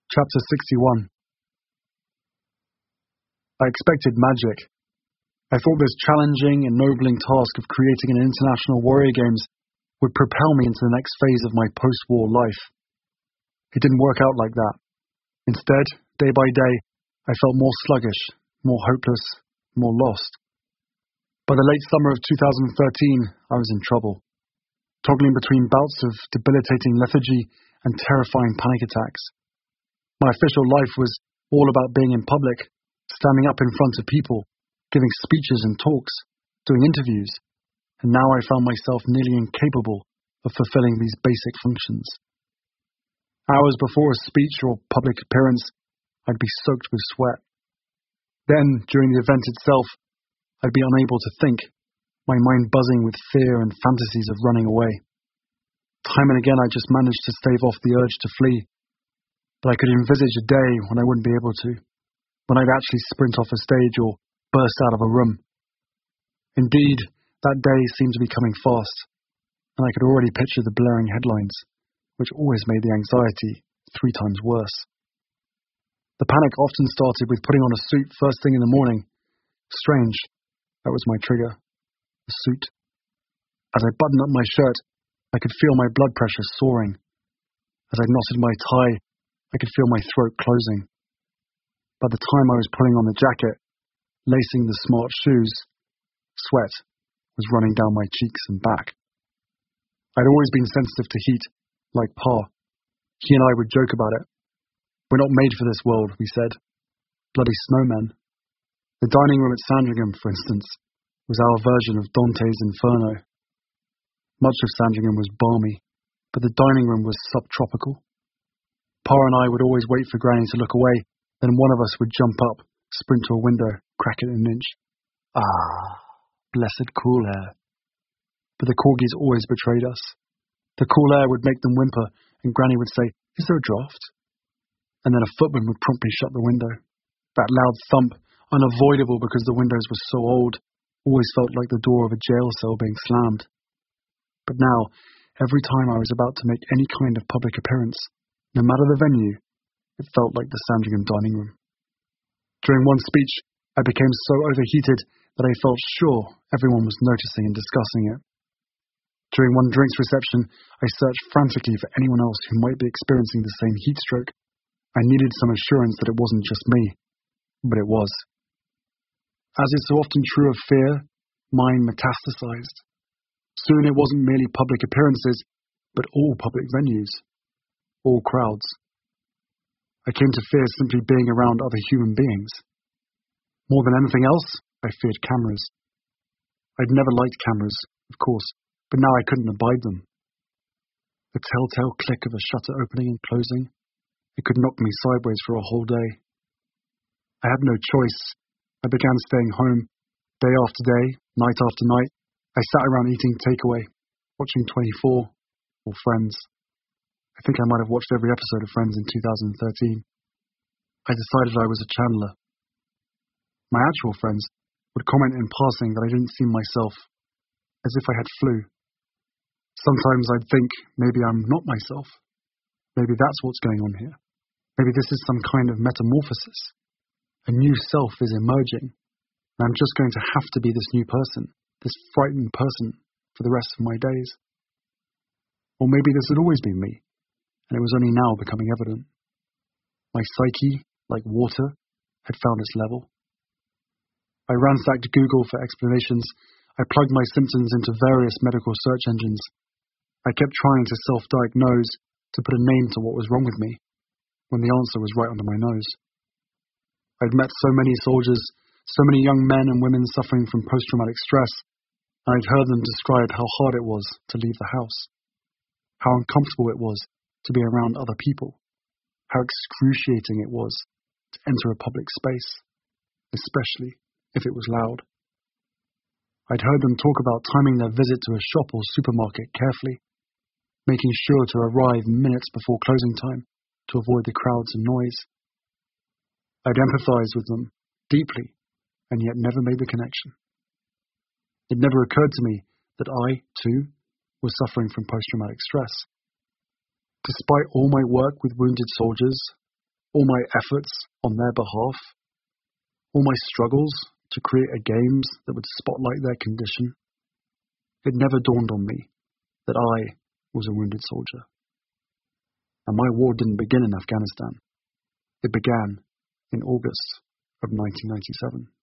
Chapter 61. I expected magic. I thought this challenging, ennobling task of creating an international warrior games would propel me into the next phase of my post-war life. It didn't work out like that. Instead, day by day, I felt more sluggish, more hopeless, more lost. By the late summer of 2013, I was in trouble, toggling between bouts of debilitating lethargy and terrifying panic attacks. My official life was all about being in public, standing up in front of people, giving speeches and talks, doing interviews, and now I found myself nearly incapable of fulfilling these basic functions. Hours before a speech or public appearance, I'd be soaked with sweat. Then, during the event itself, I'd be unable to think, my mind buzzing with fear and fantasies of running away. Time and again I just managed to stave off the urge to flee, but I could envisage a day when I wouldn't be able to, when I'd actually sprint off a stage or burst out of a room. Indeed, that day seemed to be coming fast, and I could already picture the blaring headlines, which always made the anxiety 3 times worse. The panic often started with putting on a suit first thing in the morning. Strange, that was my trigger. A suit. As I buttoned up my shirt, I could feel my blood pressure soaring. As I knotted my tie, I could feel my throat closing. By the time I was pulling on the jacket, lacing the smart shoes, sweat was running down my cheeks and back. I'd always been sensitive to heat, like Pa. He and I would joke about it. We're not made for this world, we said. Bloody snowmen. The dining room at Sandringham, for instance, was our version of Dante's Inferno. Much of Sandringham was balmy, but the dining room was subtropical. Pa and I would always wait for Granny to look away, then one of us would jump up, sprint to a window, crack it an inch. Ah, blessed cool air. But the corgis always betrayed us. The cool air would make them whimper, and Granny would say, "Is there a draught?" And then a footman would promptly shut the window. That loud thump, unavoidable because the windows were so old, always felt like the door of a jail cell being slammed. But now, every time I was about to make any kind of public appearance, no matter the venue, it felt like the Sandringham dining room. During one speech, I became so overheated that I felt sure everyone was noticing and discussing it. During one drinks reception, I searched frantically for anyone else who might be experiencing the same heat stroke. I needed some assurance that it wasn't just me, but it was. As is so often true of fear, mine metastasized. Soon it wasn't merely public appearances, but all public venues. All crowds. I came to fear simply being around other human beings. More than anything else, I feared cameras. I'd never liked cameras, of course, but now I couldn't abide them. The telltale click of a shutter opening and closing, it could knock me sideways for a whole day. I had no choice. I began staying home, day after day, night after night. I sat around eating takeaway, watching 24, or Friends. I think I might have watched every episode of Friends in 2013. I decided I was a channeler. My actual friends would comment in passing that I didn't seem myself, as if I had flu. Sometimes I'd think maybe I'm not myself. Maybe that's what's going on here. Maybe this is some kind of metamorphosis. A new self is emerging, and I'm just going to have to be this new person, this frightened person, for the rest of my days. Or maybe this had always been me, and it was only now becoming evident. My psyche, like water, had found its level. I ransacked Google for explanations. I plugged my symptoms into various medical search engines. I kept trying to self-diagnose, to put a name to what was wrong with me, when the answer was right under my nose. I'd met so many soldiers, so many young men and women suffering from post-traumatic stress, and I'd heard them describe how hard it was to leave the house, how uncomfortable it was to be around other people, how excruciating it was to enter a public space, especially if it was loud. I'd heard them talk about timing their visit to a shop or supermarket carefully, making sure to arrive minutes before closing time to avoid the crowds and noise. I'd empathized with them deeply, and yet never made the connection. It never occurred to me that I, too, was suffering from post-traumatic stress. Despite all my work with wounded soldiers, all my efforts on their behalf, all my struggles to create a games that would spotlight their condition, it never dawned on me that I was a wounded soldier. And my war didn't begin in Afghanistan. It began in August of 1997.